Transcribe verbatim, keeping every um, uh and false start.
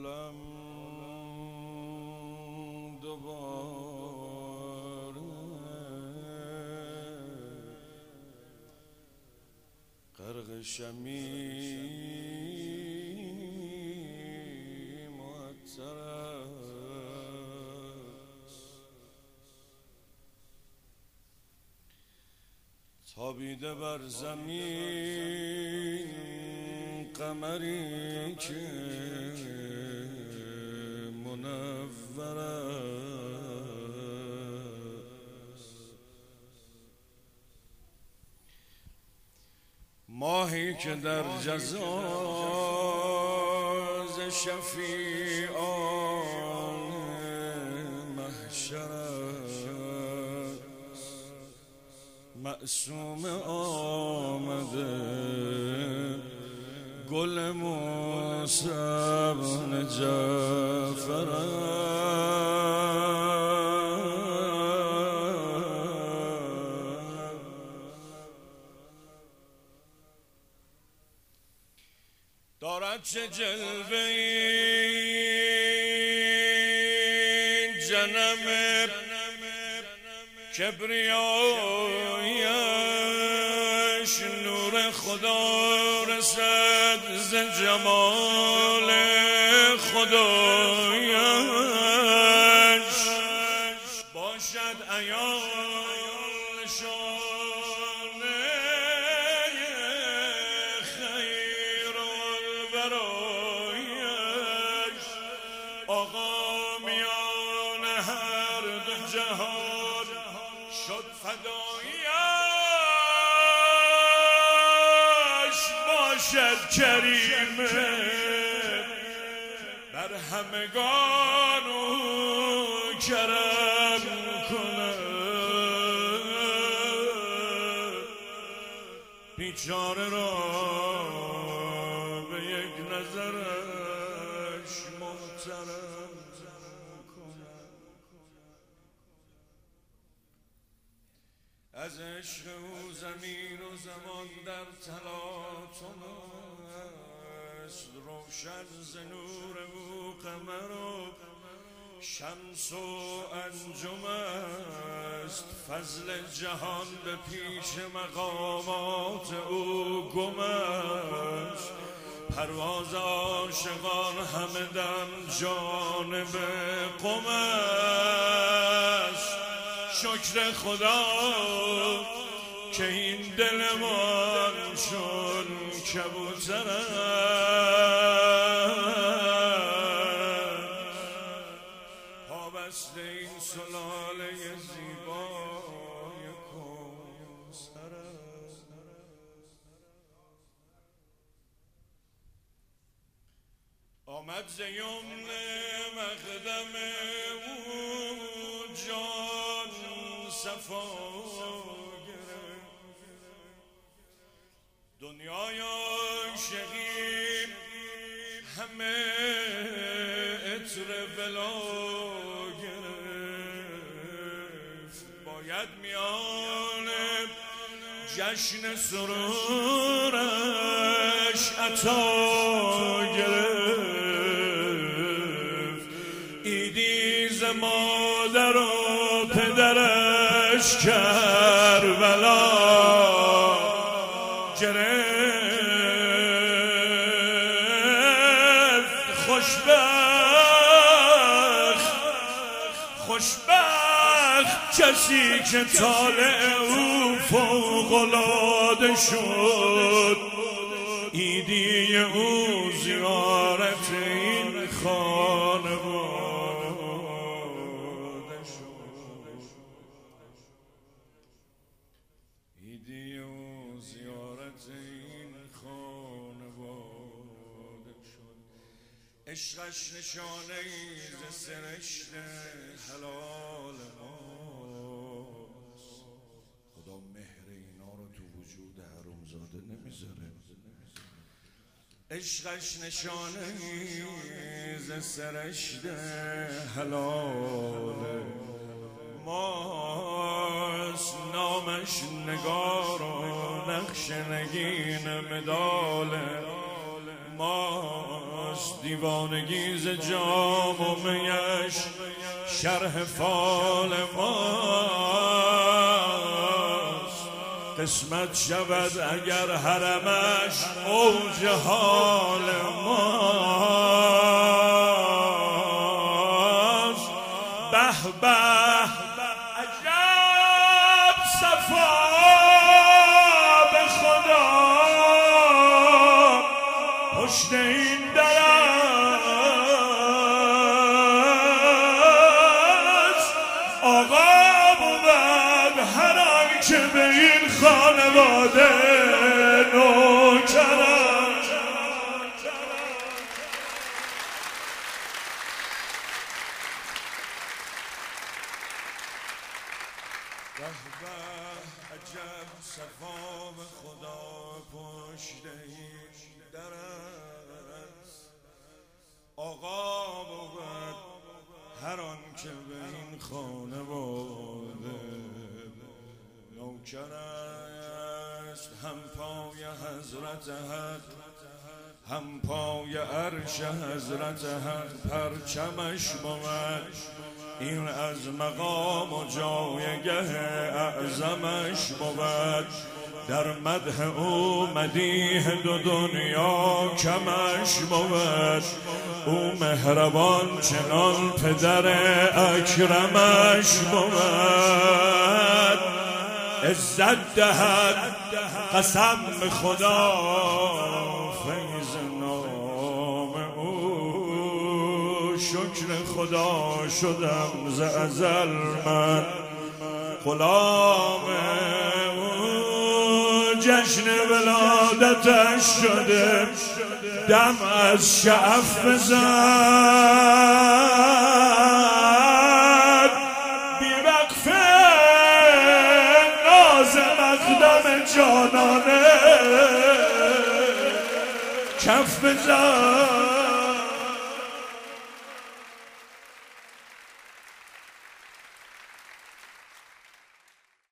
عالم دوباره غرق شمیم معطر است، تابیده بر زمین قمری که منور است، ماهی که در جزاز شفیعان محشر است، معصوم آمده گل موسی بن جعفر دارد چه جلوه‌ای جنم کبریایش، نور خدا رسد ز جمال خدایش، باشد عیان شانه خیر الورایش، آقا میان هر دو جهان شد فدایش، باشد کریمه بر همگان او کرم کند، بیچاره را به یک نظرش محترم کند. از عشق او زمین و زمان در تلاطم است، روشن ز نور او قمر و شمس و انجم است، فضل جهان به پیش مقامات او گم است، پرواز عاشقان همه دم جانب قم است، شکر خدا که این دلمان چون کبوتر است، پابسته این سلاله زیبای کوثر است. آمد ز یمن مقدم او جان صفا گرفت، دنیای عاشقی همه عطر ولا گرفت، باید میان جشن سرورش عطا گرفت، عیدی ز مادر و پدرش کربلا گرفت، خوشبخت خوشبخت کسی که طالع او فوق‌العاده شد، عیدی او زیارت این خانواده شد، عیدی او زیارت این خانواده شد، عشقش نشانه ای ز سرشت حلال ماست، خدا مهر اینا رو تو وجود حرومزاده نمیذاره، عشقش نشانه ای ز سرشت حلال ماست، نامش نگار و نقش نگین مدال ماست، ماست، دیوانگی ز جام و میش شرح فال ماست. قسمت شود اگر حرمش اوج حال ماست. به به عجب صفا به خدا پشت این در است. آقا بود هر آنچه به این خانواده نوکر است. به به عجب صفا به خدا پشت این در است. آقا بود هر آن که به این خانواده نوکر است. هم پای حضرت حق هم پای عرش حضرت حق پرچمش بود. این از مقام و جایگه اعظمش بود. در مدح او مدیح دو دنیا کمش بود. او مهربان چنان پدر اکرمش بود. عزت دهد قسم خدا فیض نام او. شکر خدا شدم ز ازل من غلام او. جشن ولادتش شده دم از شعف بزد. بی وقف ناز مقدم جانانه کف بزد.